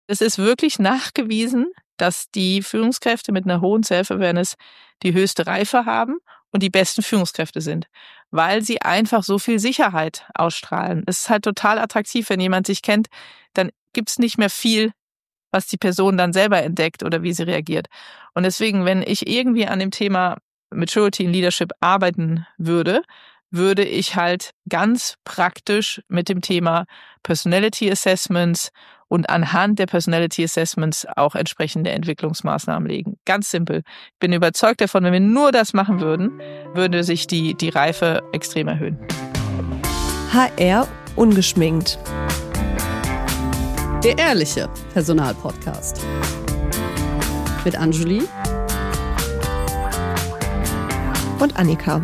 Es ist wirklich nachgewiesen, dass die Führungskräfte mit einer hohen Self-Awareness die höchste Reife haben und die besten Führungskräfte sind, weil sie einfach so viel Sicherheit ausstrahlen. Es ist halt total attraktiv, wenn jemand sich kennt, dann gibt's nicht mehr viel, was die Person dann selber entdeckt oder wie sie reagiert. Und deswegen, wenn ich irgendwie an dem Thema Maturity in Leadership arbeiten würde ich halt ganz praktisch mit dem Thema Personality Assessments und anhand der Personality Assessments auch entsprechende Entwicklungsmaßnahmen legen. Ganz simpel. Ich bin überzeugt davon, wenn wir nur das machen würden, würde sich die Reife extrem erhöhen. HR ungeschminkt. Der ehrliche Personalpodcast. Mit Anjuli Und Annika.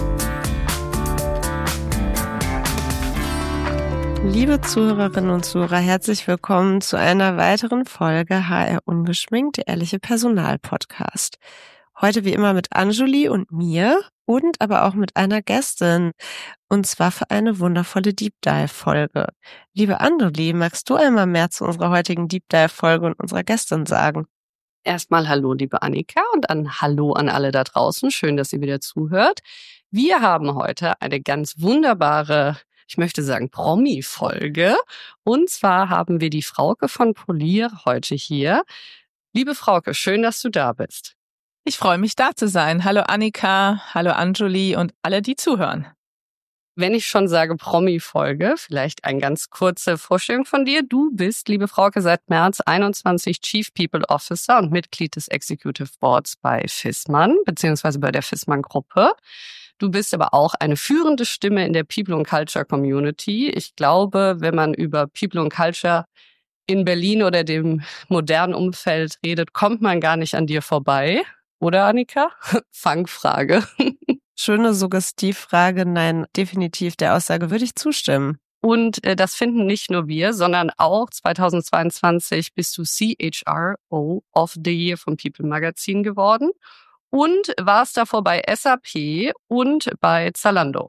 Liebe Zuhörerinnen und Zuhörer, herzlich willkommen zu einer weiteren Folge HR ungeschminkt, der ehrliche Personalpodcast. Heute wie immer mit Anjuli und mir und aber auch mit einer Gästin, und zwar für eine wundervolle Deep Dive Folge. Liebe Anjuli, magst du einmal mehr zu unserer heutigen Deep Dive Folge und unserer Gästin sagen? Erstmal hallo, liebe Annika, und hallo an alle da draußen. Schön, dass ihr wieder zuhört. Wir haben heute eine ganz wunderbare, ich möchte sagen, Promi-Folge. Und zwar haben wir die Frauke von Polier heute hier. Liebe Frauke, schön, dass du da bist. Ich freue mich, da zu sein. Hallo Annika, hallo Anjuli und alle, die zuhören. Wenn ich schon sage Promi-Folge, vielleicht eine ganz kurze Vorstellung von dir. Du bist, liebe Frauke, seit März 21 Chief People Officer und Mitglied des Executive Boards bei Viessmann, beziehungsweise bei der Viessmann-Gruppe. Du bist aber auch eine führende Stimme in der People and Culture Community. Ich glaube, wenn man über People and Culture in Berlin oder dem modernen Umfeld redet, kommt man gar nicht an dir vorbei. Oder, Annika? Fangfrage. Schöne Suggestivfrage. Nein, definitiv der Aussage würde ich zustimmen. Und das finden nicht nur wir, sondern auch 2022 bist du CHRO of the Year vom People Magazine geworden und warst davor bei SAP und bei Zalando.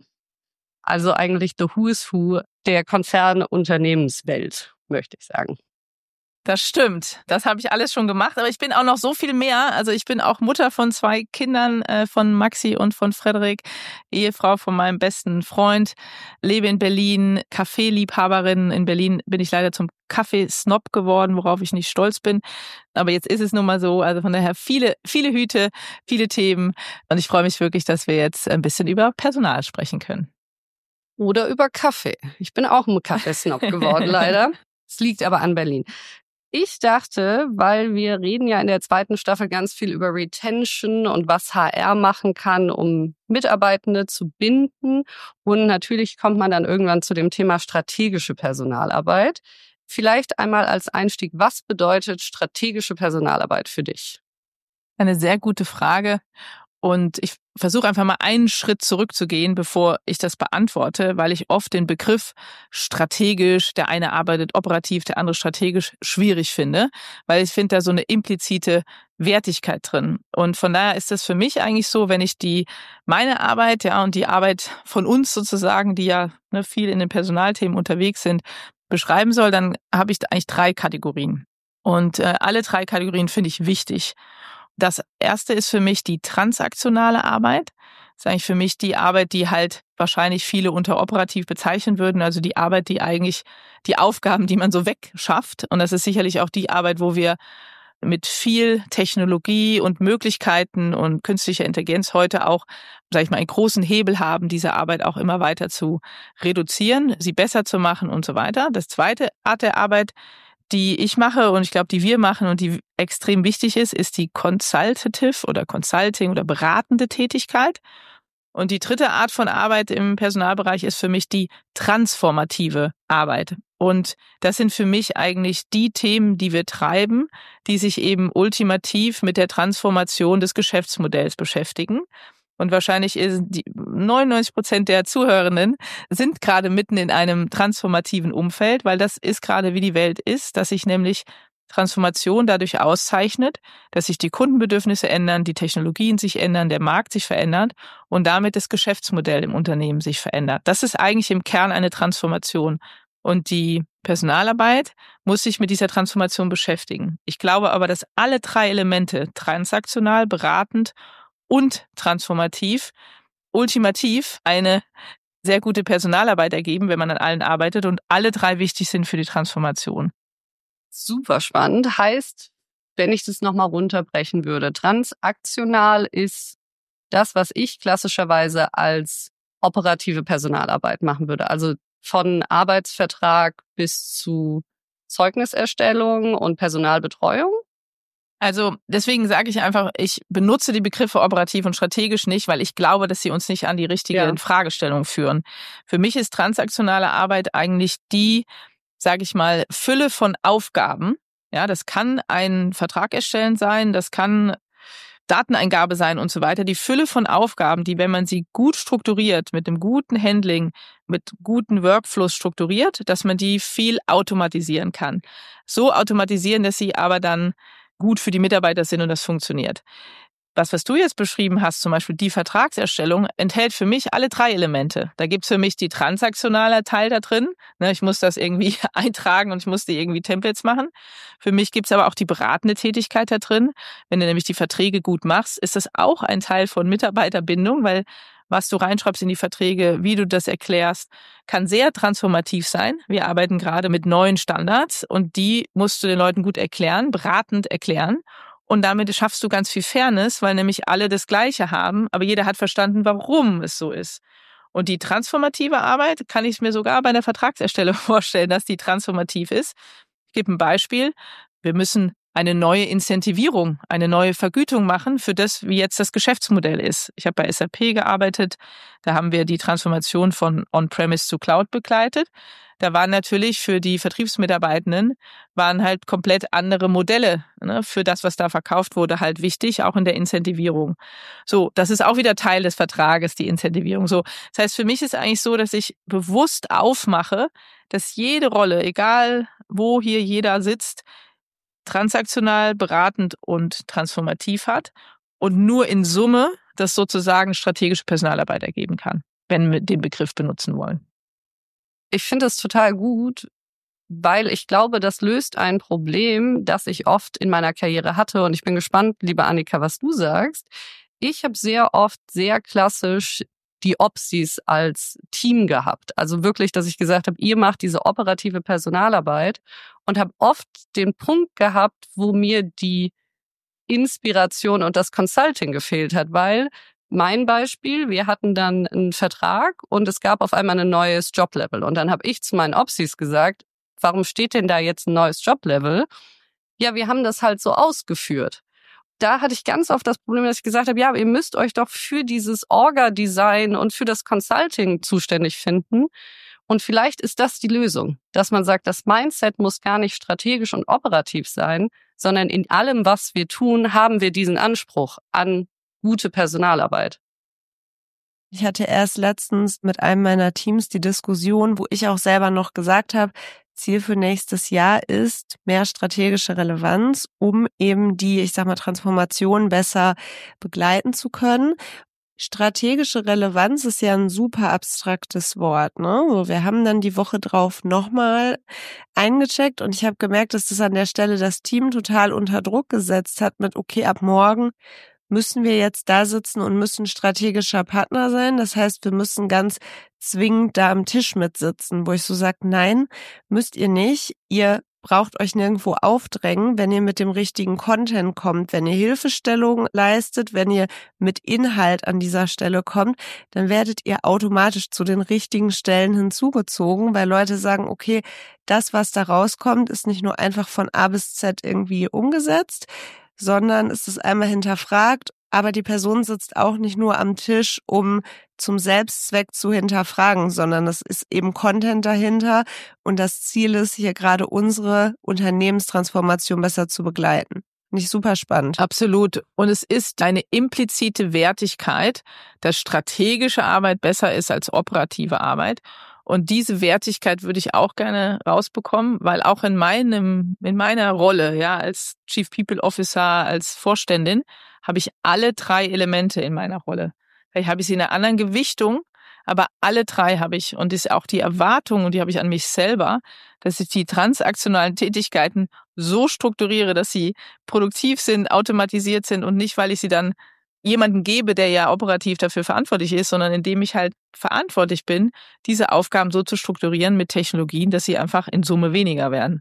Also eigentlich the who is who der Konzernunternehmenswelt, möchte ich sagen. Das stimmt. Das habe ich alles schon gemacht, aber ich bin auch noch so viel mehr. Also ich bin auch Mutter von 2 Kindern, von Maxi und von Frederik, Ehefrau von meinem besten Freund, lebe in Berlin, Kaffeeliebhaberin. In Berlin bin ich leider zum Kaffeesnob geworden, worauf ich nicht stolz bin. Aber jetzt ist es nun mal so. Also von daher viele Hüte, viele Themen. Und ich freue mich wirklich, dass wir jetzt ein bisschen über Personal sprechen können. Oder über Kaffee. Ich bin auch ein Kaffeesnob geworden, leider. Es liegt aber an Berlin. Ich dachte, weil wir reden ja in der 2. Staffel ganz viel über Retention und was HR machen kann, um Mitarbeitende zu binden. Und natürlich kommt man dann irgendwann zu dem Thema strategische Personalarbeit. Vielleicht einmal als Einstieg, was bedeutet strategische Personalarbeit für dich? Eine sehr gute Frage. Und ich versuche einfach mal einen Schritt zurückzugehen, bevor ich das beantworte, weil ich oft den Begriff strategisch, der eine arbeitet operativ, der andere strategisch, schwierig finde, weil ich finde da so eine implizite Wertigkeit drin. Und von daher ist das für mich eigentlich so, wenn ich meine Arbeit, ja, und die Arbeit von uns sozusagen, die ja viel in den Personalthemen unterwegs sind, beschreiben soll, dann habe ich da eigentlich 3 Kategorien. Und alle 3 Kategorien finde ich wichtig. Das erste ist für mich die transaktionale Arbeit. Das ist eigentlich für mich die Arbeit, die halt wahrscheinlich viele unter operativ bezeichnen würden. Also die Arbeit, die eigentlich die Aufgaben, die man so wegschafft. Und das ist sicherlich auch die Arbeit, wo wir mit viel Technologie und Möglichkeiten und künstlicher Intelligenz heute auch, sage ich mal, einen großen Hebel haben, diese Arbeit auch immer weiter zu reduzieren, sie besser zu machen und so weiter. Das zweite Art der Arbeit, die ich mache und ich glaube, die wir machen und die extrem wichtig ist die Consultative oder Consulting oder beratende Tätigkeit. Und die dritte Art von Arbeit im Personalbereich ist für mich die transformative Arbeit. Und das sind für mich eigentlich die Themen, die wir treiben, die sich eben ultimativ mit der Transformation des Geschäftsmodells beschäftigen. Und wahrscheinlich ist 99% der Zuhörenden sind gerade mitten in einem transformativen Umfeld, weil das ist gerade wie die Welt ist, dass sich nämlich Transformation dadurch auszeichnet, dass sich die Kundenbedürfnisse ändern, die Technologien sich ändern, der Markt sich verändert und damit das Geschäftsmodell im Unternehmen sich verändert. Das ist eigentlich im Kern eine Transformation. Und die Personalarbeit muss sich mit dieser Transformation beschäftigen. Ich glaube aber, dass alle 3 Elemente, transaktional, beratend und transformativ, ultimativ eine sehr gute Personalarbeit ergeben, wenn man an allen arbeitet, und alle 3 wichtig sind für die Transformation. Super spannend. Heißt, wenn ich das nochmal runterbrechen würde, transaktional ist das, was ich klassischerweise als operative Personalarbeit machen würde. Also von Arbeitsvertrag bis zu Zeugniserstellung und Personalbetreuung. Also deswegen sage ich einfach, ich benutze die Begriffe operativ und strategisch nicht, weil ich glaube, dass sie uns nicht an die richtige Fragestellung führen. Für mich ist transaktionale Arbeit eigentlich die, sage ich mal, Fülle von Aufgaben. Ja, das kann ein Vertrag erstellen sein, das kann Dateneingabe sein und so weiter. Die Fülle von Aufgaben, die, wenn man sie gut strukturiert, mit einem guten Handling, mit guten Workflows strukturiert, dass man die viel automatisieren kann. So automatisieren, dass sie aber dann gut für die Mitarbeiter sind und das funktioniert. Was du jetzt beschrieben hast, zum Beispiel die Vertragserstellung, enthält für mich alle 3 Elemente. Da gibt's für mich die transaktionale Teil da drin. Ich muss das irgendwie eintragen und ich muss die irgendwie Templates machen. Für mich gibt's aber auch die beratende Tätigkeit da drin. Wenn du nämlich die Verträge gut machst, ist das auch ein Teil von Mitarbeiterbindung, weil was du reinschreibst in die Verträge, wie du das erklärst, kann sehr transformativ sein. Wir arbeiten gerade mit neuen Standards und die musst du den Leuten gut erklären, beratend erklären. Und damit schaffst du ganz viel Fairness, weil nämlich alle das Gleiche haben, aber jeder hat verstanden, warum es so ist. Und die transformative Arbeit kann ich mir sogar bei der Vertragserstellung vorstellen, dass die transformativ ist. Ich gebe ein Beispiel. Wir müssen eine neue Incentivierung, eine neue Vergütung machen für das, wie jetzt das Geschäftsmodell ist. Ich habe bei SAP gearbeitet, da haben wir die Transformation von On-Premise zu Cloud begleitet. Da waren natürlich für die Vertriebsmitarbeitenden halt komplett andere Modelle, für das, was da verkauft wurde, halt wichtig, auch in der Incentivierung. So, das ist auch wieder Teil des Vertrages, die Incentivierung. So, das heißt, für mich ist eigentlich so, dass ich bewusst aufmache, dass jede Rolle, egal wo hier jeder sitzt, transaktional, beratend und transformativ hat und nur in Summe das sozusagen strategische Personalarbeit ergeben kann, wenn wir den Begriff benutzen wollen. Ich finde es total gut, weil ich glaube, das löst ein Problem, das ich oft in meiner Karriere hatte. Und ich bin gespannt, liebe Annika, was du sagst. Ich habe sehr oft sehr klassisch die Opsis als Team gehabt. Also wirklich, dass ich gesagt habe, ihr macht diese operative Personalarbeit, und habe oft den Punkt gehabt, wo mir die Inspiration und das Consulting gefehlt hat, weil mein Beispiel, wir hatten dann einen Vertrag und es gab auf einmal ein neues Joblevel. Und dann habe ich zu meinen Opsis gesagt, warum steht denn da jetzt ein neues Joblevel? Ja, wir haben das halt so ausgeführt. Da hatte ich ganz oft das Problem, dass ich gesagt habe, ja, ihr müsst euch doch für dieses Orga-Design und für das Consulting zuständig finden. Und vielleicht ist das die Lösung, dass man sagt, das Mindset muss gar nicht strategisch und operativ sein, sondern in allem, was wir tun, haben wir diesen Anspruch an gute Personalarbeit. Ich hatte erst letztens mit einem meiner Teams die Diskussion, wo ich auch selber noch gesagt habe, Ziel für nächstes Jahr ist mehr strategische Relevanz, um eben die, ich sag mal, Transformation besser begleiten zu können. Strategische Relevanz ist ja ein super abstraktes Wort, ne? So, wir haben dann die Woche drauf nochmal eingecheckt und ich habe gemerkt, dass das an der Stelle das Team total unter Druck gesetzt hat mit, okay, ab morgen müssen wir jetzt da sitzen und müssen strategischer Partner sein. Das heißt, wir müssen ganz zwingend da am Tisch mitsitzen, wo ich so sage, nein, müsst ihr nicht. Ihr braucht euch nirgendwo aufdrängen, wenn ihr mit dem richtigen Content kommt, wenn ihr Hilfestellung leistet, wenn ihr mit Inhalt an dieser Stelle kommt, dann werdet ihr automatisch zu den richtigen Stellen hinzugezogen, weil Leute sagen, okay, das, was da rauskommt, ist nicht nur einfach von A bis Z irgendwie umgesetzt, sondern es ist einmal hinterfragt, aber die Person sitzt auch nicht nur am Tisch, um zum Selbstzweck zu hinterfragen, sondern es ist eben Content dahinter und das Ziel ist, hier gerade unsere Unternehmenstransformation besser zu begleiten. Nicht super spannend. Absolut. Und es ist eine implizite Wertigkeit, dass strategische Arbeit besser ist als operative Arbeit. Und diese Wertigkeit würde ich auch gerne rausbekommen, weil auch in meiner Rolle, ja, als Chief People Officer, als Vorständin, habe ich alle 3 Elemente in meiner Rolle. Vielleicht habe ich sie in einer anderen Gewichtung, Aber alle drei habe ich. Und das ist auch die Erwartung, und die habe ich an mich selber, dass ich die transaktionalen Tätigkeiten so strukturiere, dass sie produktiv sind, automatisiert sind und nicht, weil ich sie dann jemanden gebe, der ja operativ dafür verantwortlich ist, sondern indem ich halt verantwortlich bin, diese Aufgaben so zu strukturieren mit Technologien, dass sie einfach in Summe weniger werden.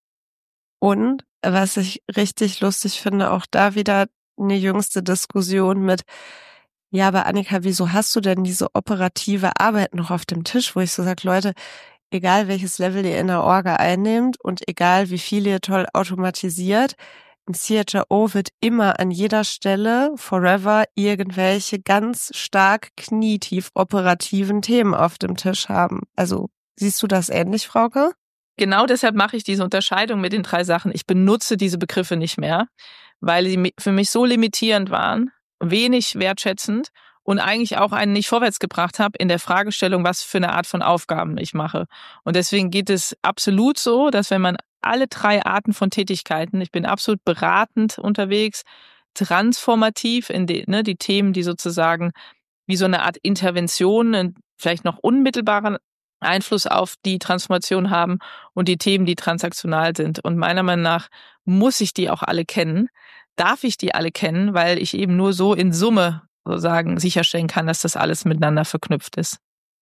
Und was ich richtig lustig finde, auch da wieder eine jüngste Diskussion mit, ja, aber Annika, wieso hast du denn diese operative Arbeit noch auf dem Tisch, wo ich so sage, Leute, egal welches Level ihr in der Orga einnehmt und egal wie viel ihr toll automatisiert, ein CHRO wird immer an jeder Stelle forever irgendwelche ganz stark knietief operativen Themen auf dem Tisch haben. Also siehst du das ähnlich, Frauke? Genau deshalb mache ich diese Unterscheidung mit den 3 Sachen. Ich benutze diese Begriffe nicht mehr, weil sie für mich so limitierend waren, wenig wertschätzend und eigentlich auch einen nicht vorwärts gebracht habe in der Fragestellung, was für eine Art von Aufgaben ich mache. Und deswegen geht es absolut so, dass wenn man alle 3 Arten von Tätigkeiten, ich bin absolut beratend unterwegs, transformativ in die Themen, die sozusagen wie so eine Art Intervention, vielleicht noch unmittelbaren Einfluss auf die Transformation haben und die Themen, die transaktional sind. Und meiner Meinung nach muss ich die auch alle kennen, darf ich die alle kennen, weil ich eben nur so in Summe sozusagen sicherstellen kann, dass das alles miteinander verknüpft ist.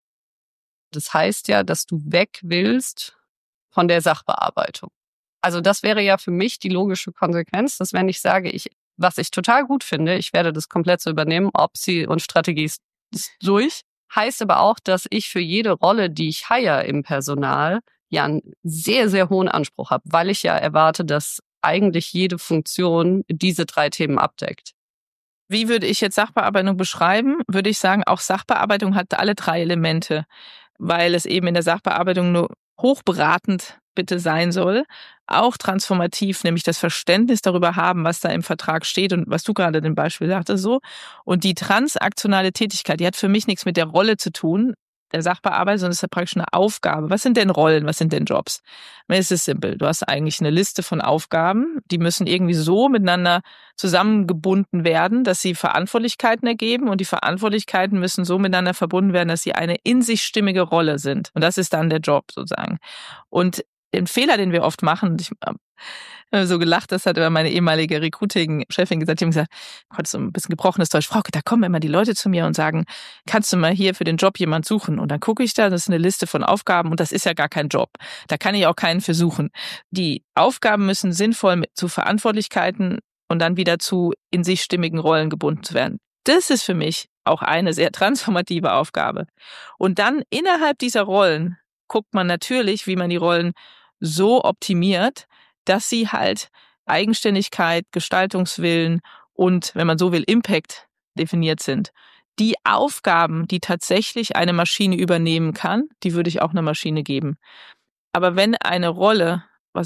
Das heißt ja, dass du weg willst von der Sachbearbeitung. Also das wäre ja für mich die logische Konsequenz, dass wenn ich sage, was ich total gut finde, ich werde das komplett so übernehmen, Opsi und Strategie ist durch, heißt aber auch, dass ich für jede Rolle, die ich hire im Personal, ja einen sehr, sehr hohen Anspruch habe, weil ich ja erwarte, dass eigentlich jede Funktion diese 3 Themen abdeckt. Wie würde ich jetzt Sachbearbeitung beschreiben? Würde ich sagen, auch Sachbearbeitung hat alle 3 Elemente, weil es eben in der Sachbearbeitung nur hochberatend bitte sein soll, auch transformativ, nämlich das Verständnis darüber haben, was da im Vertrag steht und was du gerade im Beispiel sagtest so. Und die transaktionale Tätigkeit, die hat für mich nichts mit der Rolle zu tun, der Sachbearbeiter, sondern es ist ja praktisch eine Aufgabe. Was sind denn Rollen? Was sind denn Jobs? Es ist simpel. Du hast eigentlich eine Liste von Aufgaben, die müssen irgendwie so miteinander zusammengebunden werden, dass sie Verantwortlichkeiten ergeben und die Verantwortlichkeiten müssen so miteinander verbunden werden, dass sie eine in sich stimmige Rolle sind. Und das ist dann der Job sozusagen. Und den Fehler, den wir oft machen, ich habe so gelacht, das hat aber meine ehemalige Recruiting-Chefin gesagt, die haben gesagt, Gott, so ein bisschen gebrochenes Deutsch, Frauke, da kommen immer die Leute zu mir und sagen, kannst du mal hier für den Job jemand suchen? Und dann gucke ich da, das ist eine Liste von Aufgaben und das ist ja gar kein Job. Da kann ich auch keinen für suchen. Die Aufgaben müssen sinnvoll zu Verantwortlichkeiten und dann wieder zu in sich stimmigen Rollen gebunden zu werden. Das ist für mich auch eine sehr transformative Aufgabe. Und dann innerhalb dieser Rollen guckt man natürlich, wie man die Rollen so optimiert, dass sie halt Eigenständigkeit, Gestaltungswillen und, wenn man so will, Impact definiert sind. Die Aufgaben, die tatsächlich eine Maschine übernehmen kann, die würde ich auch einer Maschine geben. Aber wenn eine Rolle,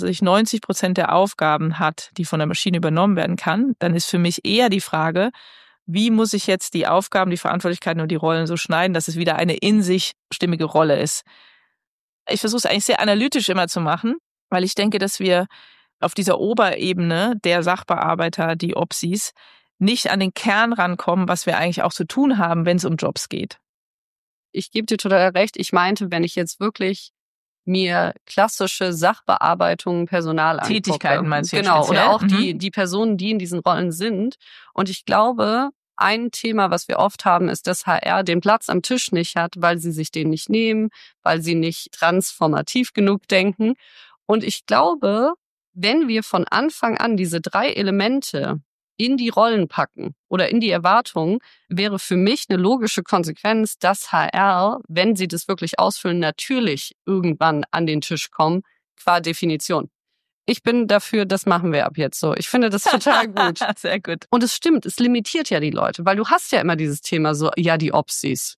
90% der Aufgaben hat, die von der Maschine übernommen werden kann, dann ist für mich eher die Frage, wie muss ich jetzt die Aufgaben, die Verantwortlichkeiten und die Rollen so schneiden, dass es wieder eine in sich stimmige Rolle ist. Ich versuche es eigentlich sehr analytisch immer zu machen, weil ich denke, dass wir auf dieser Oberebene der Sachbearbeiter, die Opsis, nicht an den Kern rankommen, was wir eigentlich auch zu tun haben, wenn es um Jobs geht. Ich gebe dir total recht. Ich meinte, wenn ich jetzt wirklich mir klassische Sachbearbeitung, Personal angucke. Tätigkeiten meinst du jetzt genau, speziell? oder auch die Personen, die in diesen Rollen sind. Und ich glaube, ein Thema, was wir oft haben, ist, dass HR den Platz am Tisch nicht hat, weil sie sich den nicht nehmen, weil sie nicht transformativ genug denken. Und ich glaube, wenn wir von Anfang an diese 3 Elemente in die Rollen packen oder in die Erwartungen, wäre für mich eine logische Konsequenz, dass HR, wenn sie das wirklich ausfüllen, natürlich irgendwann an den Tisch kommen, qua Definition. Ich bin dafür, das machen wir ab jetzt so. Ich finde das total gut. Sehr gut. Und es stimmt, es limitiert ja die Leute, weil du hast ja immer dieses Thema so, ja, die Opsis.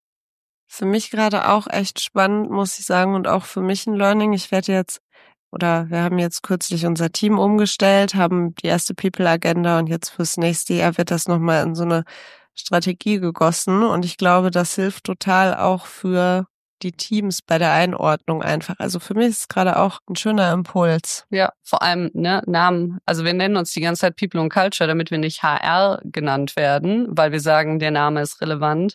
Für mich gerade auch echt spannend, muss ich sagen, und auch für mich ein Learning. Wir haben jetzt kürzlich unser Team umgestellt, haben die erste People-Agenda und jetzt fürs nächste Jahr wird das nochmal in so eine Strategie gegossen. Und ich glaube, das hilft total auch für die Teams bei der Einordnung einfach. Also für mich ist es gerade auch ein schöner Impuls. Ja, vor allem Namen. Also wir nennen uns die ganze Zeit People und Culture, damit wir nicht HR genannt werden, weil wir sagen, der Name ist relevant.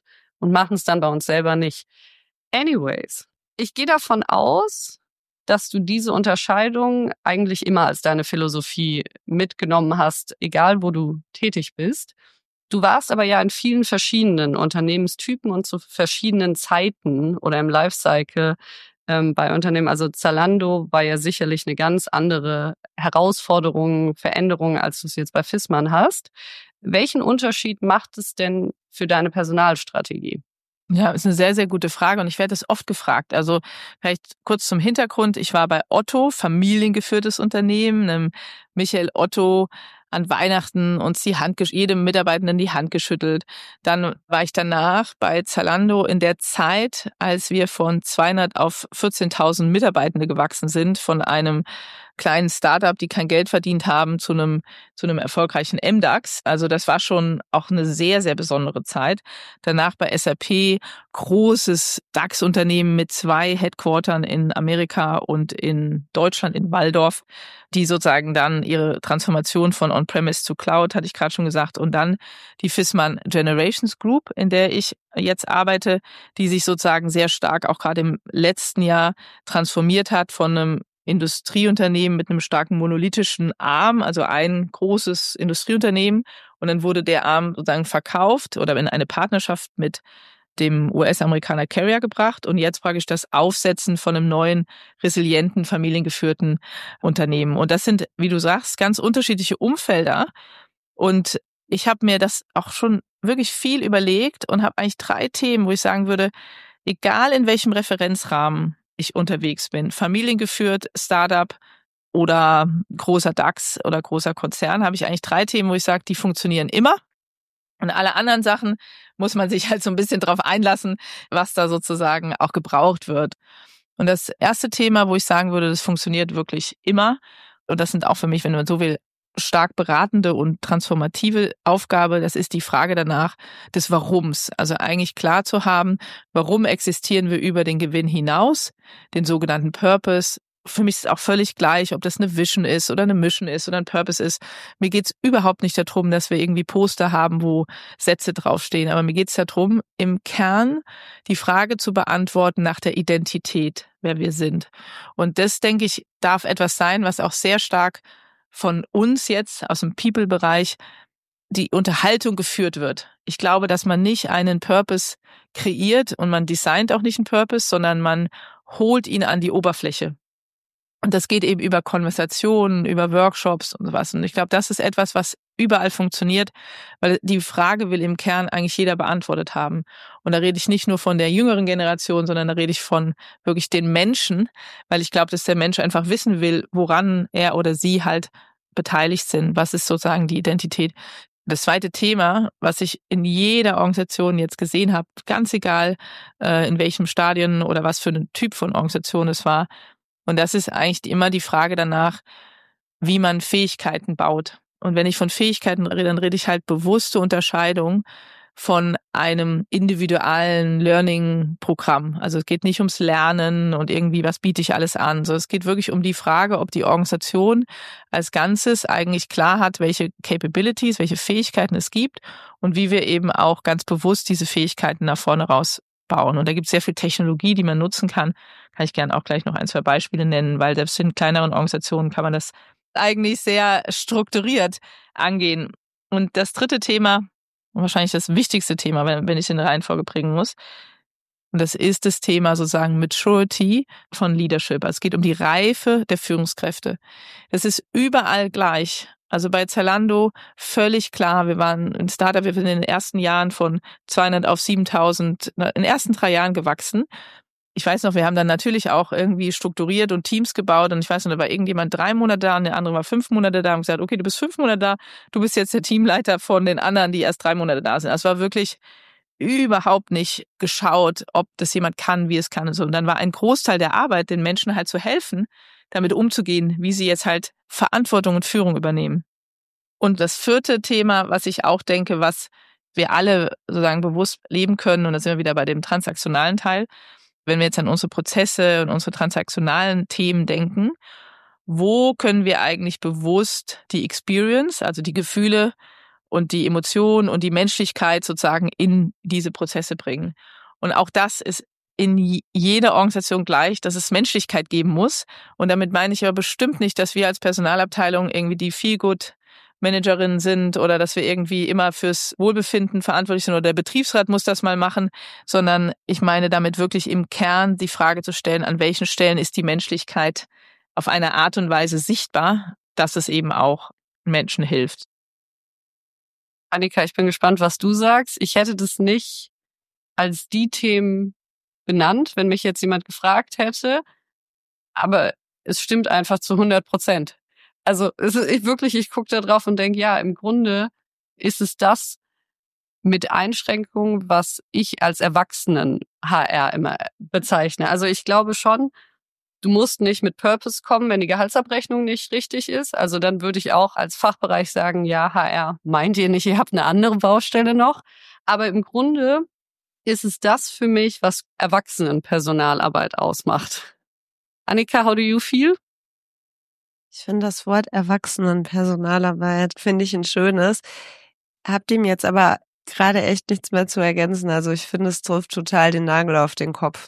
und machen es dann bei uns selber nicht. Anyways, ich gehe davon aus, dass du diese Unterscheidung eigentlich immer als deine Philosophie mitgenommen hast, egal wo du tätig bist. Du warst aber ja in vielen verschiedenen Unternehmenstypen und zu verschiedenen Zeiten oder im Lifecycle bei Unternehmen. Also Zalando war ja sicherlich eine ganz andere Herausforderung, Veränderung, als du es jetzt bei Viessmann hast. Welchen Unterschied macht es denn für deine Personalstrategie? Ja, ist eine sehr, sehr gute Frage und ich werde es oft gefragt. Also vielleicht kurz zum Hintergrund. Ich war bei Otto, familiengeführtes Unternehmen, Michael Otto an Weihnachten uns jedem Mitarbeitenden die Hand geschüttelt. Dann war ich danach bei Zalando in der Zeit, als wir von 200 auf 14.000 Mitarbeitende gewachsen sind, von einem kleinen Startup, die kein Geld verdient haben, zu einem erfolgreichen MDAX. Also das war schon auch eine sehr, sehr besondere Zeit. Danach bei SAP, großes DAX-Unternehmen mit 2 Headquartern in Amerika und in Deutschland, in Walldorf, die sozusagen dann ihre Transformation von On-Premise zu Cloud, hatte ich gerade schon gesagt, und dann die Viessmann Generations Group, in der ich jetzt arbeite, die sich sozusagen sehr stark auch gerade im letzten Jahr transformiert hat von einem Industrieunternehmen mit einem starken monolithischen Arm, also ein großes Industrieunternehmen. Und dann wurde der Arm sozusagen verkauft oder in eine Partnerschaft mit dem US-Amerikaner Carrier gebracht. Und jetzt praktisch das Aufsetzen von einem neuen, resilienten, familiengeführten Unternehmen. Und das sind, wie du sagst, ganz unterschiedliche Umfelder. Und ich habe mir das auch schon wirklich viel überlegt und habe eigentlich 3 Themen, wo ich sagen würde, egal in welchem Referenzrahmen ich unterwegs bin, familiengeführt, Startup oder großer DAX oder großer Konzern, habe ich eigentlich 3 Themen, wo ich sage, die funktionieren immer. Und alle anderen Sachen muss man sich halt so ein bisschen drauf einlassen, was da sozusagen auch gebraucht wird. Und das erste Thema, wo ich sagen würde, das funktioniert wirklich immer, und das sind auch für mich, wenn man so will, stark beratende und transformative Aufgabe, das ist die Frage danach des Warums. Also eigentlich klar zu haben, warum existieren wir über den Gewinn hinaus, den sogenannten Purpose. Für mich ist es auch völlig gleich, ob das eine Vision ist oder eine Mission ist oder ein Purpose ist. Mir geht's überhaupt nicht darum, dass wir irgendwie Poster haben, wo Sätze draufstehen. Aber mir geht's darum, im Kern die Frage zu beantworten nach der Identität, wer wir sind. Und das, denke ich, darf etwas sein, was auch sehr stark von uns jetzt aus dem People-Bereich die Unterhaltung geführt wird. Ich glaube, dass man nicht einen Purpose kreiert und man designt auch nicht einen Purpose, sondern man holt ihn an die Oberfläche. Und das geht eben über Konversationen, über Workshops und sowas. Und ich glaube, das ist etwas, was überall funktioniert, weil die Frage will im Kern eigentlich jeder beantwortet haben. Und da rede ich nicht nur von der jüngeren Generation, sondern da rede ich von wirklich den Menschen, weil ich glaube, dass der Mensch einfach wissen will, woran er oder sie halt beteiligt sind. Was ist sozusagen die Identität? Das zweite Thema, was ich in jeder Organisation jetzt gesehen habe, ganz egal in welchem Stadion oder was für ein Typ von Organisation es war, und das ist eigentlich immer die Frage danach, wie man Fähigkeiten baut. Und wenn ich von Fähigkeiten rede, dann rede ich halt bewusste Unterscheidung von einem individuellen Learning-Programm. Also es geht nicht ums Lernen und irgendwie, was biete ich alles an. So, es geht wirklich um die Frage, ob die Organisation als Ganzes eigentlich klar hat, welche Capabilities, welche Fähigkeiten es gibt und wie wir eben auch ganz bewusst diese Fähigkeiten nach vorne raus bauen. Und da gibt es sehr viel Technologie, die man nutzen kann. Kann ich gerne auch gleich noch 1, 2 Beispiele nennen, weil selbst in kleineren Organisationen kann man das eigentlich sehr strukturiert angehen. Und das dritte Thema, und wahrscheinlich das wichtigste Thema, wenn ich es in eine Reihenfolge bringen muss, und das ist das Thema sozusagen Maturity von Leadership. Also es geht um die Reife der Führungskräfte. Das ist überall gleich. Also bei Zalando völlig klar, wir waren ein Startup, wir sind in den ersten Jahren von 200 auf 7.000, in den ersten 3 Jahren gewachsen. Ich weiß noch, wir haben dann natürlich auch irgendwie strukturiert und Teams gebaut und ich weiß noch, da war irgendjemand 3 Monate da und der andere war 5 Monate da und gesagt, okay, du bist 5 Monate da, du bist jetzt der Teamleiter von den anderen, die erst 3 Monate da sind. Das war wirklich überhaupt nicht geschaut, ob das jemand kann, wie es kann und so. Und dann war ein Großteil der Arbeit, den Menschen halt zu helfen, damit umzugehen, wie sie jetzt halt Verantwortung und Führung übernehmen. Und das 4. Thema, was ich auch denke, was wir alle sozusagen bewusst leben können, und da sind wir wieder bei dem transaktionalen Teil, wenn wir jetzt an unsere Prozesse und unsere transaktionalen Themen denken, wo können wir eigentlich bewusst die Experience, also die Gefühle und die Emotion und die Menschlichkeit sozusagen in diese Prozesse bringen. Und auch das ist in jeder Organisation gleich, dass es Menschlichkeit geben muss. Und damit meine ich aber bestimmt nicht, dass wir als Personalabteilung irgendwie die Feel-Good-Managerinnen sind oder dass wir irgendwie immer fürs Wohlbefinden verantwortlich sind oder der Betriebsrat muss das mal machen, sondern ich meine damit wirklich im Kern die Frage zu stellen, an welchen Stellen ist die Menschlichkeit auf eine Art und Weise sichtbar, dass es eben auch Menschen hilft. Annika, ich bin gespannt, was du sagst. Ich hätte das nicht als die Themen benannt, wenn mich jetzt jemand gefragt hätte. Aber es stimmt einfach zu 100%. Also ich gucke da drauf und denke, ja, im Grunde ist es das mit Einschränkungen, was ich als Erwachsenen-HR immer bezeichne. Also ich glaube schon, du musst nicht mit Purpose kommen, wenn die Gehaltsabrechnung nicht richtig ist. Also dann würde ich auch als Fachbereich sagen, ja, HR, meint ihr nicht, ihr habt eine andere Baustelle noch. Aber im Grunde ist es das für mich, was Erwachsenenpersonalarbeit ausmacht. Annika, how do you feel? Ich finde das Wort Erwachsenenpersonalarbeit, finde ich ein schönes. Hab dem jetzt aber gerade echt nichts mehr zu ergänzen. Also ich finde, es trifft total den Nagel auf den Kopf.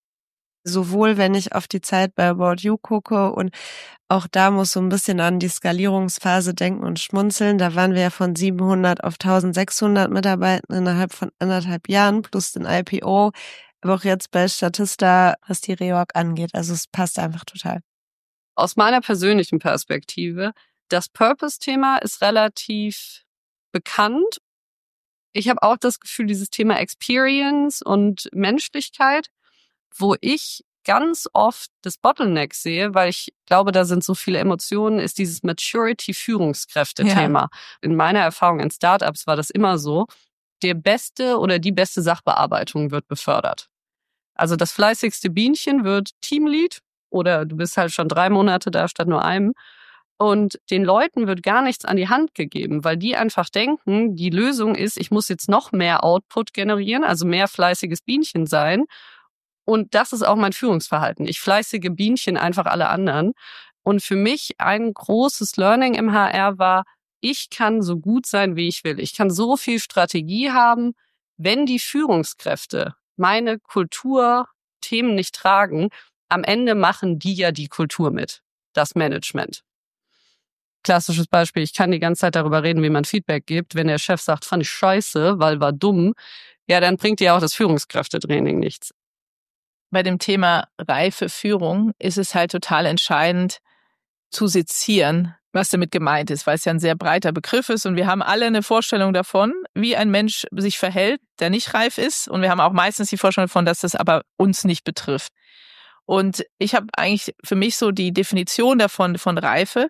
Sowohl wenn ich auf die Zeit bei About You gucke und auch da muss so ein bisschen an die Skalierungsphase denken und schmunzeln. Da waren wir ja von 700 auf 1600 Mitarbeitenden innerhalb von 1,5 Jahren plus den IPO. Aber auch jetzt bei Statista, was die Reorg angeht. Also es passt einfach total. Aus meiner persönlichen Perspektive, das Purpose-Thema ist relativ bekannt. Ich habe auch das Gefühl, dieses Thema Experience und Menschlichkeit, wo ich ganz oft das Bottleneck sehe, weil ich glaube, da sind so viele Emotionen, ist dieses Maturity-Führungskräfte-Thema. Ja. In meiner Erfahrung in Startups war das immer so, der beste oder die beste Sachbearbeitung wird befördert. Also das fleißigste Bienchen wird Teamlead oder du bist halt schon 3 Monate da statt nur einem. Und den Leuten wird gar nichts an die Hand gegeben, weil die einfach denken, die Lösung ist, ich muss jetzt noch mehr Output generieren, also mehr fleißiges Bienchen sein. Und das ist auch mein Führungsverhalten. Ich fleißige Bienchen einfach alle anderen. Und für mich ein großes Learning im HR war, ich kann so gut sein, wie ich will. Ich kann so viel Strategie haben, wenn die Führungskräfte meine Kulturthemen nicht tragen, am Ende machen die ja die Kultur mit, das Management. Klassisches Beispiel, ich kann die ganze Zeit darüber reden, wie man Feedback gibt. Wenn der Chef sagt, fand ich scheiße, weil war dumm, ja, dann bringt dir auch das Führungskräftetraining nichts. Bei dem Thema reife Führung ist es halt total entscheidend zu sezieren, was damit gemeint ist, weil es ja ein sehr breiter Begriff ist und wir haben alle eine Vorstellung davon, wie ein Mensch sich verhält, der nicht reif ist und wir haben auch meistens die Vorstellung davon, dass das aber uns nicht betrifft. Und ich habe eigentlich für mich so die Definition davon von Reife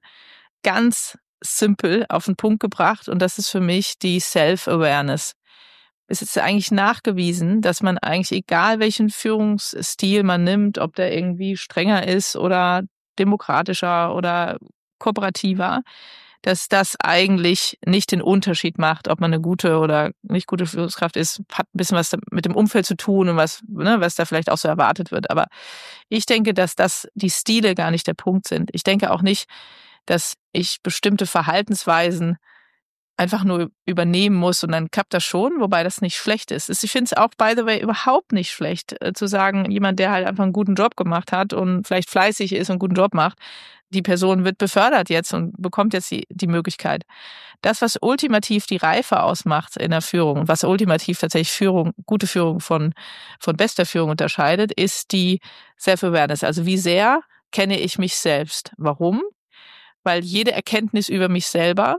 ganz simpel auf den Punkt gebracht und das ist für mich die Self-Awareness. Es ist eigentlich nachgewiesen, dass man eigentlich, egal welchen Führungsstil man nimmt, ob der irgendwie strenger ist oder demokratischer oder kooperativer, dass das eigentlich nicht den Unterschied macht, ob man eine gute oder nicht gute Führungskraft ist, hat ein bisschen was mit dem Umfeld zu tun und was da vielleicht auch so erwartet wird. Aber ich denke, dass das die Stile gar nicht der Punkt sind. Ich denke auch nicht, dass ich bestimmte Verhaltensweisen einfach nur übernehmen muss und dann klappt das schon, wobei das nicht schlecht ist. Ich finde es auch, by the way, überhaupt nicht schlecht, zu sagen, jemand, der halt einfach einen guten Job gemacht hat und vielleicht fleißig ist und einen guten Job macht, die Person wird befördert jetzt und bekommt jetzt die Möglichkeit. Das, was ultimativ die Reife ausmacht in der Führung, was ultimativ tatsächlich gute Führung von bester Führung unterscheidet, ist die Self-Awareness. Also wie sehr kenne ich mich selbst? Warum? Weil jede Erkenntnis über mich selber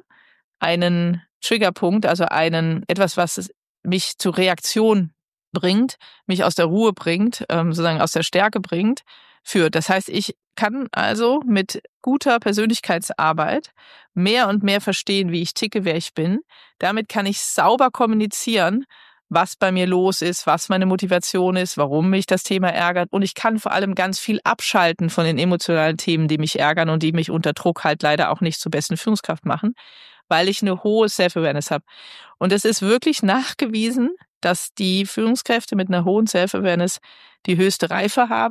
einen Triggerpunkt, also etwas, was mich zur Reaktion bringt, mich aus der Ruhe bringt, sozusagen aus der Stärke bringt, führt. Das heißt, ich kann also mit guter Persönlichkeitsarbeit mehr und mehr verstehen, wie ich ticke, wer ich bin. Damit kann ich sauber kommunizieren, was bei mir los ist, was meine Motivation ist, warum mich das Thema ärgert. Und ich kann vor allem ganz viel abschalten von den emotionalen Themen, die mich ärgern und die mich unter Druck halt leider auch nicht zur besten Führungskraft machen, weil ich eine hohe Self-Awareness habe. Und es ist wirklich nachgewiesen, dass die Führungskräfte mit einer hohen Self-Awareness die höchste Reife haben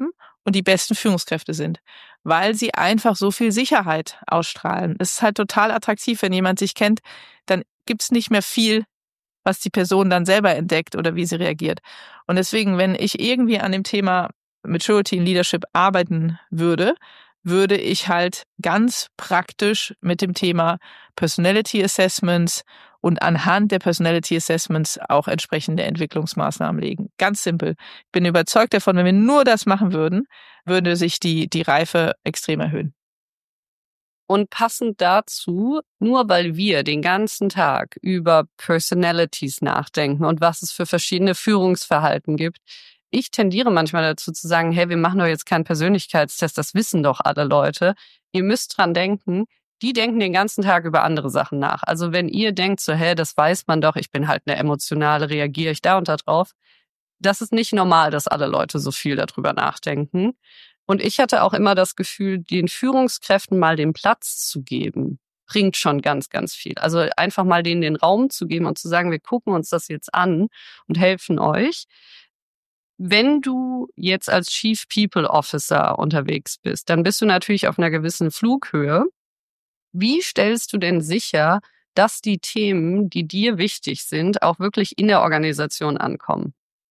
und die besten Führungskräfte sind, weil sie einfach so viel Sicherheit ausstrahlen. Es ist halt total attraktiv, wenn jemand sich kennt, dann gibt's nicht mehr viel, was die Person dann selber entdeckt oder wie sie reagiert. Und deswegen, wenn ich irgendwie an dem Thema Maturity in Leadership arbeiten würde, würde ich halt ganz praktisch mit dem Thema Personality Assessments und anhand der Personality Assessments auch entsprechende Entwicklungsmaßnahmen legen. Ganz simpel. Ich bin überzeugt davon, wenn wir nur das machen würden, würde sich die Reife extrem erhöhen. Und passend dazu, nur weil wir den ganzen Tag über Personalities nachdenken und was es für verschiedene Führungsverhalten gibt, ich tendiere manchmal dazu zu sagen, hey, wir machen doch jetzt keinen Persönlichkeitstest, das wissen doch alle Leute. Ihr müsst dran denken, die denken den ganzen Tag über andere Sachen nach. Also wenn ihr denkt so, hey, das weiß man doch, ich bin halt eine emotionale, reagiere ich da und da drauf. Das ist nicht normal, dass alle Leute so viel darüber nachdenken. Und ich hatte auch immer das Gefühl, den Führungskräften mal den Platz zu geben, bringt schon ganz, ganz viel. Also einfach mal denen den Raum zu geben und zu sagen, wir gucken uns das jetzt an und helfen euch. Wenn du jetzt als Chief People Officer unterwegs bist, dann bist du natürlich auf einer gewissen Flughöhe. Wie stellst du denn sicher, dass die Themen, die dir wichtig sind, auch wirklich in der Organisation ankommen?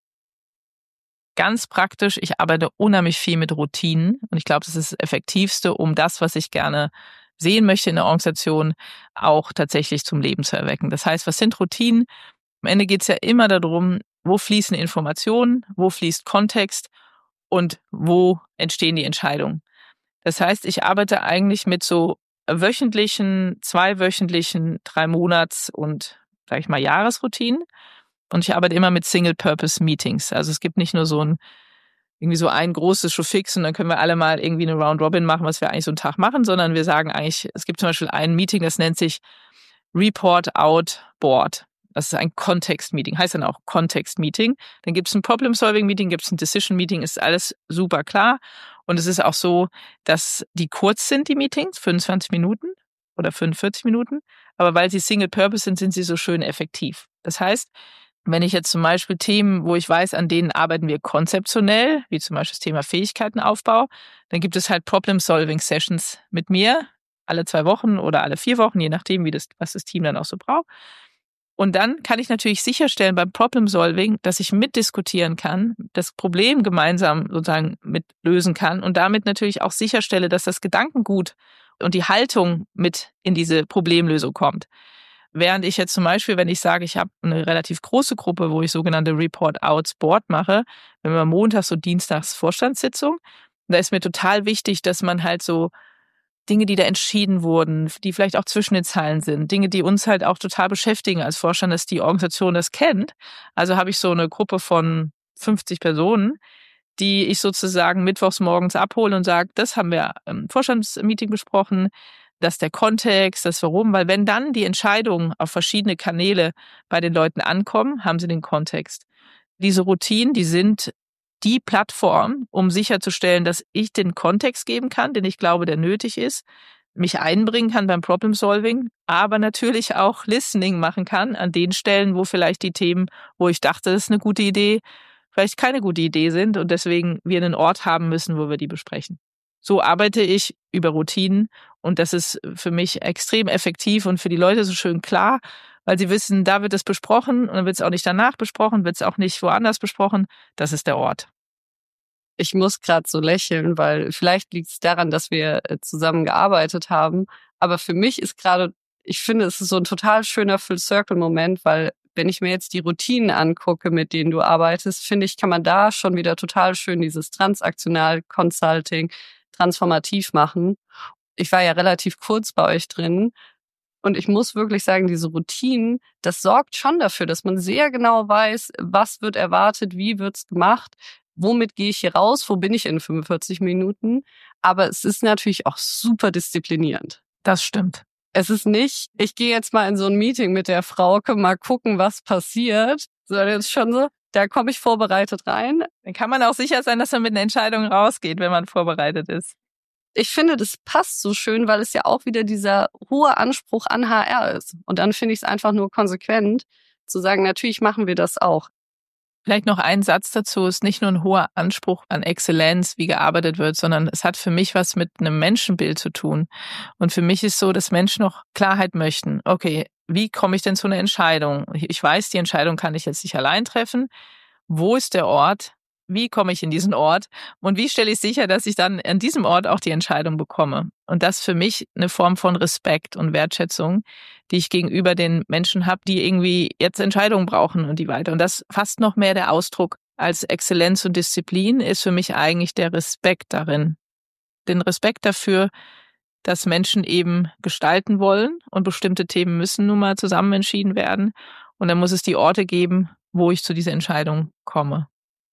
Ganz praktisch, ich arbeite unheimlich viel mit Routinen und ich glaube, das ist das Effektivste, um das, was ich gerne sehen möchte in der Organisation, auch tatsächlich zum Leben zu erwecken. Das heißt, was sind Routinen? Am Ende geht es ja immer darum, wo fließen Informationen, wo fließt Kontext und wo entstehen die Entscheidungen. Das heißt, ich arbeite eigentlich mit so wöchentlichen, 2-wöchentlichen, 3-Monats- und, sag ich mal, Jahresroutinen. Und ich arbeite immer mit Single-Purpose-Meetings. Also es gibt nicht nur irgendwie so ein großes Showfix und dann können wir alle mal irgendwie eine Round-Robin machen, was wir eigentlich so einen Tag machen, sondern wir sagen eigentlich, es gibt zum Beispiel ein Meeting, das nennt sich Report Out Board. Das ist ein Context-Meeting, heißt dann auch Context-Meeting. Dann gibt es ein Problem-Solving-Meeting, gibt es ein Decision-Meeting, ist alles super klar. Und es ist auch so, dass die kurz sind, die Meetings, 25 Minuten oder 45 Minuten. Aber weil sie Single-Purpose sind, sind sie so schön effektiv. Das heißt, wenn ich jetzt zum Beispiel Themen, wo ich weiß, an denen arbeiten wir konzeptionell, wie zum Beispiel das Thema Fähigkeitenaufbau, dann gibt es halt Problem-Solving-Sessions mit mir, alle 2 Wochen oder alle 4 Wochen, je nachdem, was das Team dann auch so braucht. Und dann kann ich natürlich sicherstellen beim Problem-Solving, dass ich mitdiskutieren kann, das Problem gemeinsam sozusagen mitlösen kann und damit natürlich auch sicherstelle, dass das Gedankengut und die Haltung mit in diese Problemlösung kommt. Während ich jetzt zum Beispiel, wenn ich sage, ich habe eine relativ große Gruppe, wo ich sogenannte Report-Outs Board mache, wenn wir montags und dienstags Vorstandssitzung, da ist mir total wichtig, dass man halt so Dinge, die da entschieden wurden, die vielleicht auch zwischen den Zeilen sind, Dinge, die uns halt auch total beschäftigen als Vorstand, dass die Organisation das kennt. Also habe ich so eine Gruppe von 50 Personen, die ich sozusagen mittwochs morgens abhole und sage, das haben wir im Vorstandsmeeting besprochen, das ist der Kontext, das Warum, weil wenn dann die Entscheidungen auf verschiedene Kanäle bei den Leuten ankommen, haben sie den Kontext. Diese Routinen, die sind die Plattform, um sicherzustellen, dass ich den Kontext geben kann, den ich glaube, der nötig ist, mich einbringen kann beim Problem Solving, aber natürlich auch Listening machen kann an den Stellen, wo vielleicht die Themen, wo ich dachte, das ist eine gute Idee, vielleicht keine gute Idee sind und deswegen wir einen Ort haben müssen, wo wir die besprechen. So arbeite ich über Routinen und das ist für mich extrem effektiv und für die Leute so schön klar, weil sie wissen, da wird es besprochen und dann wird es auch nicht danach besprochen, wird es auch nicht woanders besprochen. Das ist der Ort. Ich muss gerade so lächeln, weil vielleicht liegt es daran, dass wir zusammen gearbeitet haben. Aber für mich ist gerade, ich finde, es ist so ein total schöner Full-Circle-Moment, weil wenn ich mir jetzt die Routinen angucke, mit denen du arbeitest, finde ich, kann man da schon wieder total schön dieses Transaktional-Consulting transformativ machen. Ich war ja relativ kurz bei euch drin. Und ich muss wirklich sagen, diese Routinen, das sorgt schon dafür, dass man sehr genau weiß, was wird erwartet, wie wird's gemacht, womit gehe ich hier raus, wo bin ich in 45 Minuten. Aber es ist natürlich auch super disziplinierend. Das stimmt. Es ist nicht, ich gehe jetzt mal in so ein Meeting mit der Frauke, mal gucken, was passiert, sondern jetzt schon so, da komme ich vorbereitet rein. Dann kann man auch sicher sein, dass man mit einer Entscheidung rausgeht, wenn man vorbereitet ist. Ich finde, das passt so schön, weil es ja auch wieder dieser hohe Anspruch an HR ist. Und dann finde ich es einfach nur konsequent, zu sagen, natürlich machen wir das auch. Vielleicht noch ein Satz dazu. Es ist nicht nur ein hoher Anspruch an Exzellenz, wie gearbeitet wird, sondern es hat für mich was mit einem Menschenbild zu tun. Und für mich ist so, dass Menschen noch Klarheit möchten. Okay, wie komme ich denn zu einer Entscheidung? Ich weiß, die Entscheidung kann ich jetzt nicht allein treffen. Wo ist der Ort? Wie komme ich in diesen Ort? Und wie stelle ich sicher, dass ich dann an diesem Ort auch die Entscheidung bekomme? Und das ist für mich eine Form von Respekt und Wertschätzung, die ich gegenüber den Menschen habe, die irgendwie jetzt Entscheidungen brauchen und die weiter. Und das fast noch mehr der Ausdruck als Exzellenz und Disziplin ist für mich eigentlich der Respekt darin. Den Respekt dafür, dass Menschen eben gestalten wollen und bestimmte Themen müssen nun mal zusammen entschieden werden. Und dann muss es die Orte geben, wo ich zu dieser Entscheidung komme.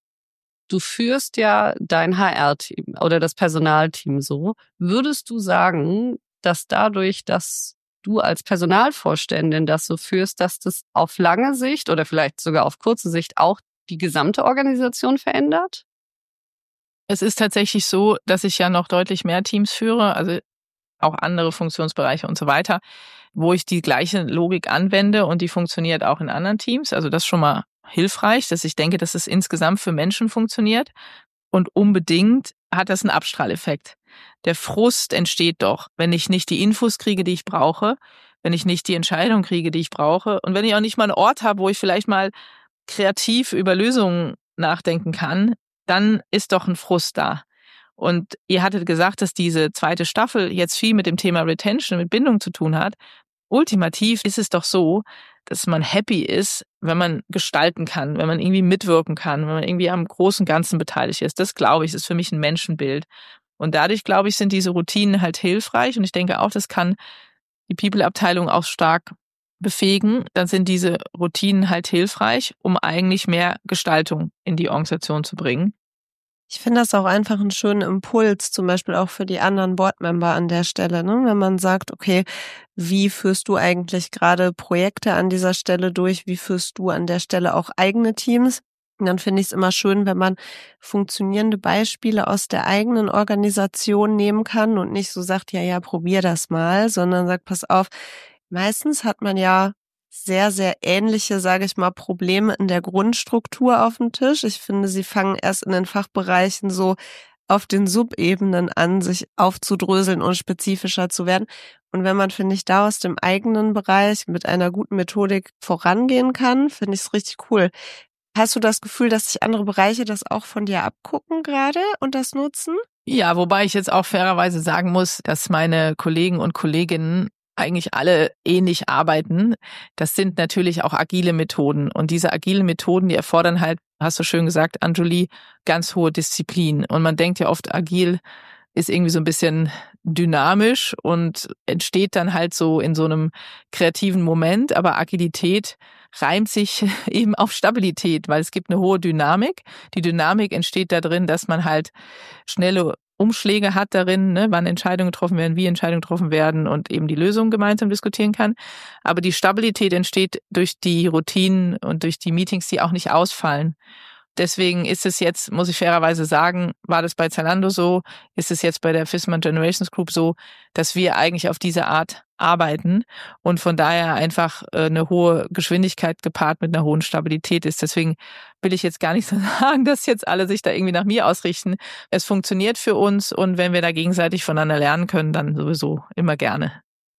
Du führst ja dein HR-Team oder das Personalteam so. Würdest du sagen, dass dadurch, dass du als Personalvorständin das so führst, dass das auf lange Sicht oder vielleicht sogar auf kurze Sicht auch die gesamte Organisation verändert? Es ist tatsächlich so, dass ich ja noch deutlich mehr Teams führe, also auch andere Funktionsbereiche und so weiter, wo ich die gleiche Logik anwende und die funktioniert auch in anderen Teams. Also das ist schon mal hilfreich, dass ich denke, dass es insgesamt für Menschen funktioniert. Und unbedingt hat das einen Abstrahleffekt. Der Frust entsteht doch, wenn ich nicht die Infos kriege, die ich brauche, wenn ich nicht die Entscheidung kriege, die ich brauche und wenn ich auch nicht mal einen Ort habe, wo ich vielleicht mal kreativ über Lösungen nachdenken kann, dann ist doch ein Frust da. Und ihr hattet gesagt, dass diese zweite Staffel jetzt viel mit dem Thema Retention, mit Bindung zu tun hat. Ultimativ ist es doch so, dass man happy ist, wenn man gestalten kann, wenn man irgendwie mitwirken kann, wenn man irgendwie am großen Ganzen beteiligt ist. Das, glaube ich, ist für mich ein Menschenbild. Und dadurch, glaube ich, sind diese Routinen halt hilfreich. Und ich denke auch, das kann die People-Abteilung auch stark befähigen. Dann sind diese Routinen halt hilfreich, um eigentlich mehr Gestaltung in die Organisation zu bringen. Ich finde das auch einfach einen schönen Impuls, zum Beispiel auch für die anderen Boardmember an der Stelle, ne? Wenn man sagt, okay, wie führst du eigentlich gerade Projekte an dieser Stelle durch? Wie führst du an der Stelle auch eigene Teams? Und dann finde ich es immer schön, wenn man funktionierende Beispiele aus der eigenen Organisation nehmen kann und nicht so sagt, ja, probier das mal, sondern sagt, pass auf, meistens hat man ja sehr, sehr ähnliche, sage ich mal, Probleme in der Grundstruktur auf dem Tisch. Ich finde, sie fangen erst in den Fachbereichen so auf den Subebenen an, sich aufzudröseln und spezifischer zu werden. Und wenn man, finde ich, da aus dem eigenen Bereich mit einer guten Methodik vorangehen kann, finde ich es richtig cool. Hast du das Gefühl, dass sich andere Bereiche das auch von dir abgucken gerade und das nutzen? Ja, wobei ich jetzt auch fairerweise sagen muss, dass meine Kollegen und Kolleginnen eigentlich alle ähnlich arbeiten. Das sind natürlich auch agile Methoden. Und diese agilen Methoden, die erfordern halt, hast du schön gesagt, Anjuli, ganz hohe Disziplin. Und man denkt ja oft, agil ist irgendwie so ein bisschen dynamisch und entsteht dann halt so in so einem kreativen Moment. Aber Agilität reimt sich eben auf Stabilität, weil es gibt eine hohe Dynamik. Die Dynamik entsteht da drin, dass man halt schnelle Umschläge hat darin, ne, wann Entscheidungen getroffen werden, wie Entscheidungen getroffen werden und eben die Lösung gemeinsam diskutieren kann. Aber die Stabilität entsteht durch die Routinen und durch die Meetings, die auch nicht ausfallen. Deswegen ist es jetzt, muss ich fairerweise sagen, war das bei Zalando so, ist es jetzt bei der Viessmann Generations Group so, dass wir eigentlich auf diese Art arbeiten und von daher einfach eine hohe Geschwindigkeit gepaart mit einer hohen Stabilität ist. Deswegen will ich jetzt gar nicht so sagen, dass jetzt alle sich da irgendwie nach mir ausrichten. Es funktioniert für uns und wenn wir da gegenseitig voneinander lernen können, dann sowieso immer gerne.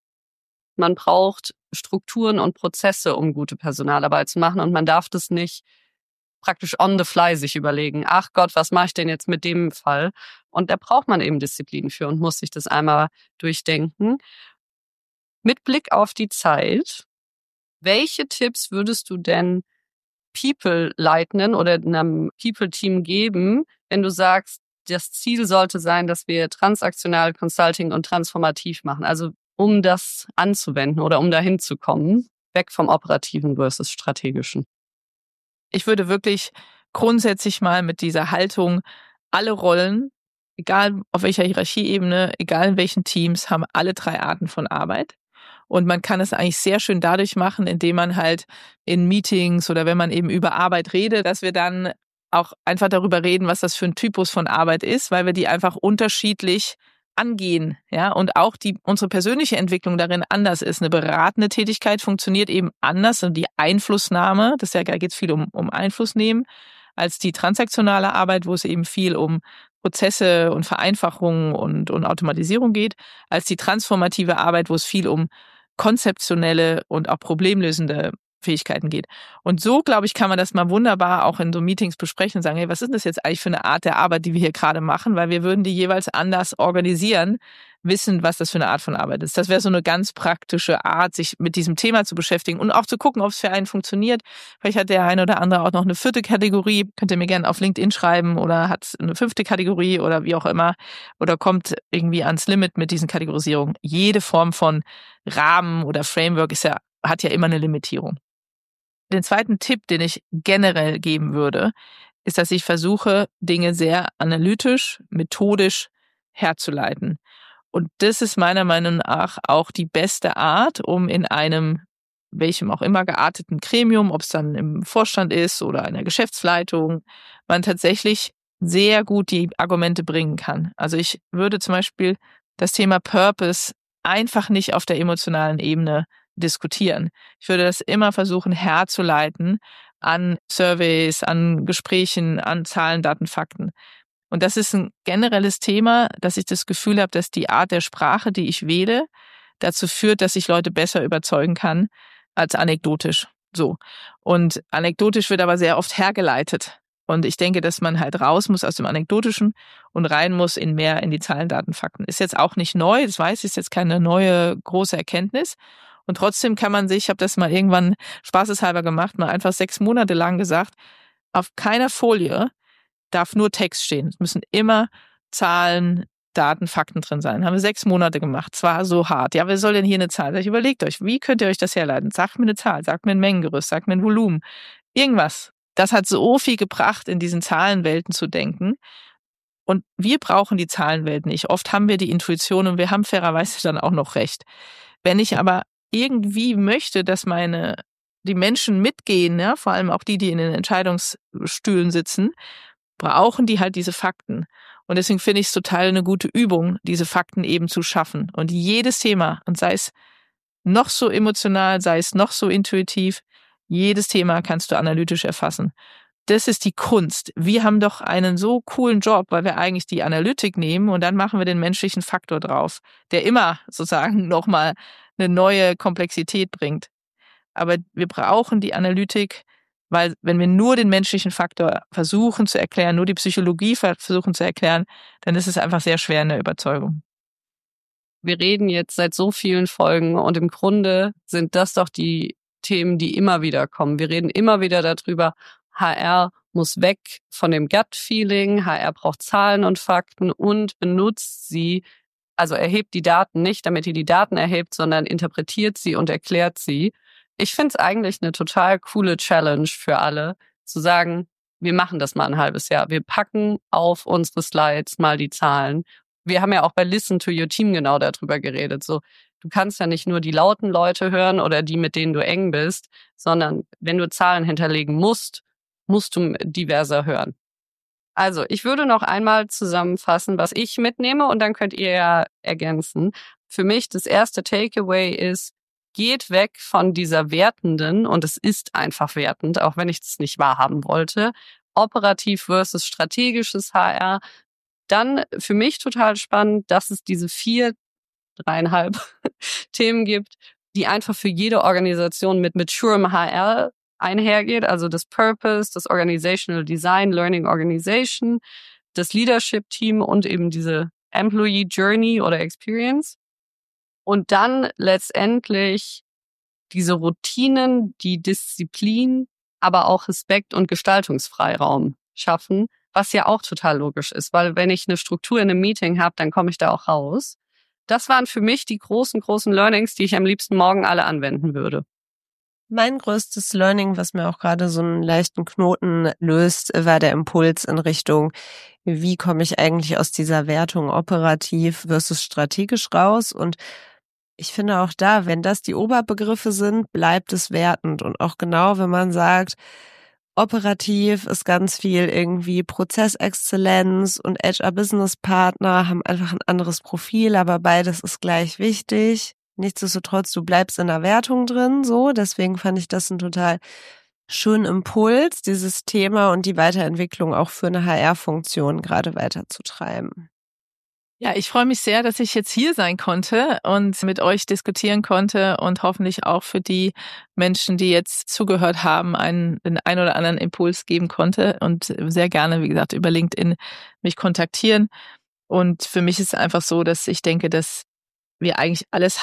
Man braucht Strukturen und Prozesse, um gute Personalarbeit zu machen und man darf das nicht praktisch on the fly sich überlegen, ach Gott, was mache ich denn jetzt mit dem Fall? Und da braucht man eben Disziplin für und muss sich das einmal durchdenken. Mit Blick auf die Zeit, welche Tipps würdest du denn People-Leitenden oder einem People-Team geben, wenn du sagst, das Ziel sollte sein, dass wir transaktional Consulting und transformativ machen, also um das anzuwenden oder um dahin zu kommen, weg vom Operativen versus Strategischen? Ich würde wirklich grundsätzlich mal mit dieser Haltung, alle Rollen, egal auf welcher Hierarchieebene, egal in welchen Teams, haben alle 3 Arten von Arbeit. Und man kann es eigentlich sehr schön dadurch machen, indem man halt in Meetings oder wenn man eben über Arbeit redet, dass wir dann auch einfach darüber reden, was das für ein Typus von Arbeit ist, weil wir die einfach unterschiedlich angehen, ja, und auch unsere persönliche Entwicklung darin anders ist. Eine beratende Tätigkeit funktioniert eben anders und die Einflussnahme, da geht es viel um Einfluss nehmen, als die transaktionale Arbeit, wo es eben viel um Prozesse und Vereinfachung und Automatisierung geht, als die transformative Arbeit, wo es viel um konzeptionelle und auch problemlösende Fähigkeiten geht. Und so, glaube ich, kann man das mal wunderbar auch in so Meetings besprechen und sagen, hey, was ist das jetzt eigentlich für eine Art der Arbeit, die wir hier gerade machen? Weil wir würden die jeweils anders organisieren, wissen, was das für eine Art von Arbeit ist. Das wäre so eine ganz praktische Art, sich mit diesem Thema zu beschäftigen und auch zu gucken, ob es für einen funktioniert. Vielleicht hat der eine oder andere auch noch eine 4. Kategorie, könnt ihr mir gerne auf LinkedIn schreiben, oder hat eine 5. Kategorie oder wie auch immer, oder kommt irgendwie ans Limit mit diesen Kategorisierungen. Jede Form von Rahmen oder Framework hat ja immer eine Limitierung. Den zweiten Tipp, den ich generell geben würde, ist, dass ich versuche, Dinge sehr analytisch, methodisch herzuleiten. Und das ist meiner Meinung nach auch die beste Art, um in einem, welchem auch immer gearteten Gremium, ob es dann im Vorstand ist oder in der Geschäftsleitung, man tatsächlich sehr gut die Argumente bringen kann. Also ich würde zum Beispiel das Thema Purpose einfach nicht auf der emotionalen Ebene diskutieren. Ich würde das immer versuchen herzuleiten an Surveys, an Gesprächen, an Zahlen, Daten, Fakten. Und das ist ein generelles Thema, dass ich das Gefühl habe, dass die Art der Sprache, die ich wähle, dazu führt, dass ich Leute besser überzeugen kann als anekdotisch. So. Und anekdotisch wird aber sehr oft hergeleitet. Und ich denke, dass man halt raus muss aus dem Anekdotischen und rein muss in die Zahlen, Daten, Fakten. Ist jetzt auch nicht neu, das weiß ich, ist jetzt keine neue große Erkenntnis. Und trotzdem kann man ich habe das mal irgendwann spaßeshalber gemacht, mal einfach 6 Monate lang gesagt, auf keiner Folie darf nur Text stehen. Es müssen immer Zahlen, Daten, Fakten drin sein. Haben wir 6 Monate gemacht. Es war so hart. Ja, wer soll denn hier eine Zahl? Überlegt euch, wie könnt ihr euch das herleiten? Sagt mir eine Zahl, sagt mir ein Mengengerüst, sagt mir ein Volumen. Irgendwas. Das hat so viel gebracht, in diesen Zahlenwelten zu denken. Und wir brauchen die Zahlenwelt nicht. Oft haben wir die Intuition und wir haben fairerweise dann auch noch recht. Wenn ich aber irgendwie möchte, dass die Menschen mitgehen, ja, vor allem auch die in den Entscheidungsstühlen sitzen, brauchen die halt diese Fakten. Und deswegen finde ich es total eine gute Übung, diese Fakten eben zu schaffen. Und jedes Thema, und sei es noch so emotional, sei es noch so intuitiv, jedes Thema kannst du analytisch erfassen. Das ist die Kunst. Wir haben doch einen so coolen Job, weil wir eigentlich die Analytik nehmen und dann machen wir den menschlichen Faktor drauf, der immer sozusagen nochmal eine neue Komplexität bringt. Aber wir brauchen die Analytik, weil wenn wir nur den menschlichen Faktor versuchen zu erklären, nur die Psychologie versuchen zu erklären, dann ist es einfach sehr schwer in der Überzeugung. Wir reden jetzt seit so vielen Folgen und im Grunde sind das doch die Themen, die immer wieder kommen. Wir reden immer wieder darüber, HR muss weg von dem Gut-Feeling, HR braucht Zahlen und Fakten und benutzt sie, also erhebt die Daten nicht, damit ihr die Daten erhebt, sondern interpretiert sie und erklärt sie. Ich finde es eigentlich eine total coole Challenge für alle, zu sagen, wir machen das mal ein halbes Jahr. Wir packen auf unsere Slides mal die Zahlen. Wir haben ja auch bei Listen to Your Team genau darüber geredet. So, du kannst ja nicht nur die lauten Leute hören oder die, mit denen du eng bist, sondern wenn du Zahlen hinterlegen musst du diverser hören. Also, ich würde noch einmal zusammenfassen, was ich mitnehme und dann könnt ihr ja ergänzen. Für mich das erste Takeaway ist, geht weg von dieser wertenden, und es ist einfach wertend, auch wenn ich es nicht wahrhaben wollte, operativ versus strategisches HR. Dann für mich total spannend, dass es diese 3,5 Themen gibt, die einfach für jede Organisation mit maturem HR einhergeht, also das Purpose, das Organizational Design, Learning Organization, das Leadership Team und eben diese Employee Journey oder Experience. Und dann letztendlich diese Routinen, die Disziplin, aber auch Respekt und Gestaltungsfreiraum schaffen, was ja auch total logisch ist, weil wenn ich eine Struktur in einem Meeting habe, dann komme ich da auch raus. Das waren für mich die großen Learnings, die ich am liebsten morgen alle anwenden würde. Mein größtes Learning, was mir auch gerade so einen leichten Knoten löst, war der Impuls in Richtung, wie komme ich eigentlich aus dieser Wertung operativ versus strategisch raus? Und ich finde auch da, wenn das die Oberbegriffe sind, bleibt es wertend. Und auch genau, wenn man sagt, Operativ ist ganz viel irgendwie Prozessexzellenz und HR-Business-Partner haben einfach ein anderes Profil, aber beides ist gleich wichtig. Nichtsdestotrotz, du bleibst in der Wertung drin, so. Deswegen fand ich das ein total schönen Impuls, dieses Thema und die Weiterentwicklung auch für eine HR-Funktion gerade weiterzutreiben. Ja, ich freue mich sehr, dass ich jetzt hier sein konnte und mit euch diskutieren konnte und hoffentlich auch für die Menschen, die jetzt zugehört haben, den ein oder anderen Impuls geben konnte und sehr gerne, wie gesagt, über LinkedIn mich kontaktieren. Und für mich ist es einfach so, dass ich denke, dass wir eigentlich alles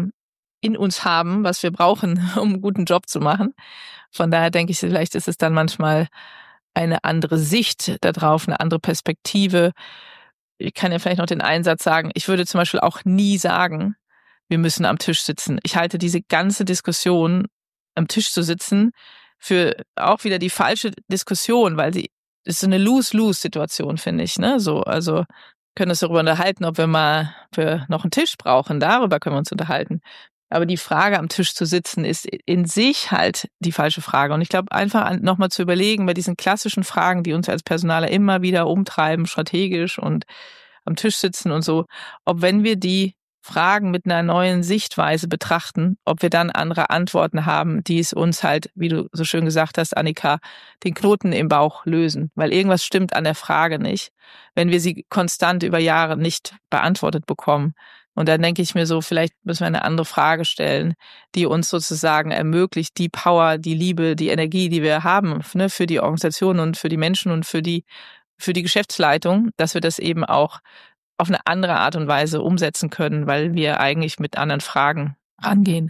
in uns haben, was wir brauchen, um einen guten Job zu machen. Von daher denke ich, vielleicht ist es dann manchmal eine andere Sicht darauf, eine andere Perspektive. Ich kann ja vielleicht noch den Einsatz sagen, ich würde zum Beispiel auch nie sagen, wir müssen am Tisch sitzen. Ich halte diese ganze Diskussion, am Tisch zu sitzen, für auch wieder die falsche Diskussion, weil sie ist so eine Lose-Lose-Situation, finde ich. Ne? So, also können uns darüber unterhalten, ob wir noch einen Tisch brauchen. Darüber können wir uns unterhalten. Aber die Frage, am Tisch zu sitzen, ist in sich halt die falsche Frage. Und ich glaube, einfach nochmal zu überlegen, bei diesen klassischen Fragen, die uns als Personaler immer wieder umtreiben, strategisch und am Tisch sitzen und so, ob wenn wir die Fragen mit einer neuen Sichtweise betrachten, ob wir dann andere Antworten haben, die es uns halt, wie du so schön gesagt hast, Annika, den Knoten im Bauch lösen. Weil irgendwas stimmt an der Frage nicht, wenn wir sie konstant über Jahre nicht beantwortet bekommen. Und dann denke ich mir so, vielleicht müssen wir eine andere Frage stellen, die uns sozusagen ermöglicht, die Power, die Liebe, die Energie, die wir haben, ne, für die Organisation und für die Menschen und für die Geschäftsleitung, dass wir das eben auch auf eine andere Art und Weise umsetzen können, weil wir eigentlich mit anderen Fragen rangehen.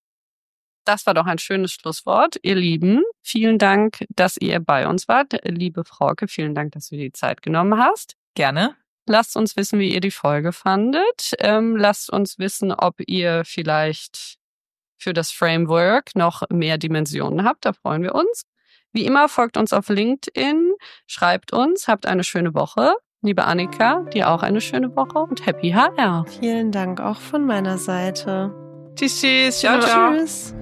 Das war doch ein schönes Schlusswort. Ihr Lieben, vielen Dank, dass ihr bei uns wart. Liebe Frauke, vielen Dank, dass du dir die Zeit genommen hast. Gerne. Lasst uns wissen, wie ihr die Folge fandet. Lasst uns wissen, ob ihr vielleicht für das Framework noch mehr Dimensionen habt. Da freuen wir uns. Wie immer, folgt uns auf LinkedIn, schreibt uns, habt eine schöne Woche. Liebe Annika, dir auch eine schöne Woche und Happy HR. Vielen Dank auch von meiner Seite. Tschüss, tschüss. Ciao, ciao. Tschüss.